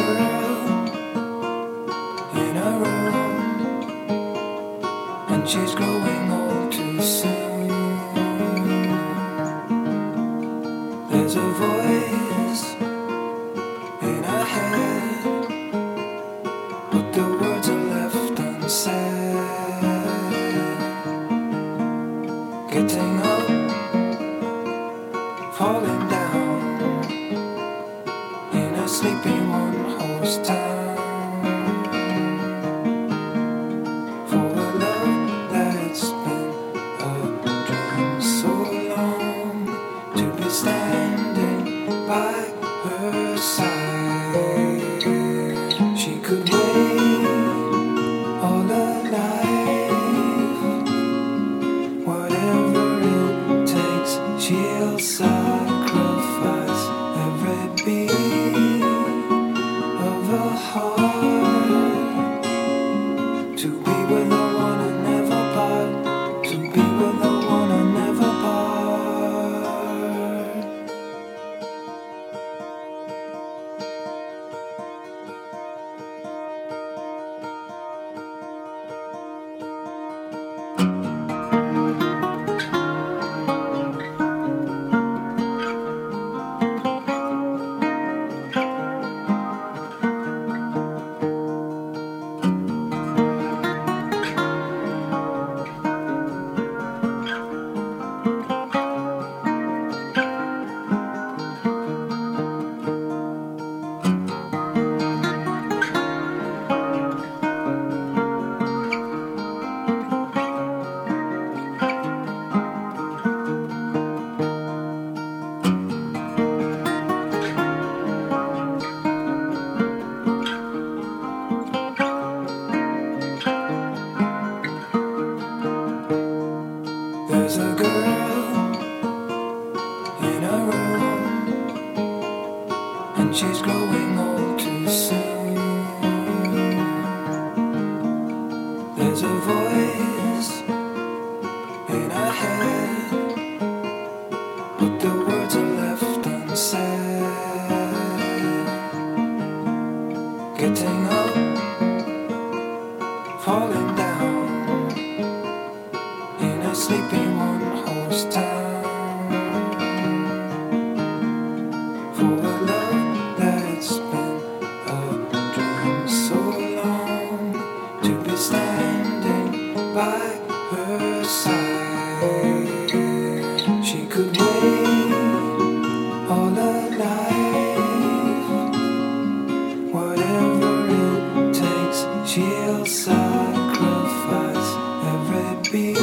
girl in a room, and she's growing old too soon. There's a voice in her head, but the words are left unsaid. Getting up, falling down in a sleepy one-horse town, for a love that's been a dream so long, to be standing by her side. She could wait all her life, whatever it takes, she'll sacrifice every beat of her heart, to be with the one I never part, to be with the one I never part. There's a girl in a room, and she's growing old too soon. There's a voice in her head, but the words are left unsaid. Getting up, falling down in a sleepy one-horse town, for a love that's been a dream so long, to be standing by her side. She could wait all her life, whatever it takes, she'll sacrifice every beat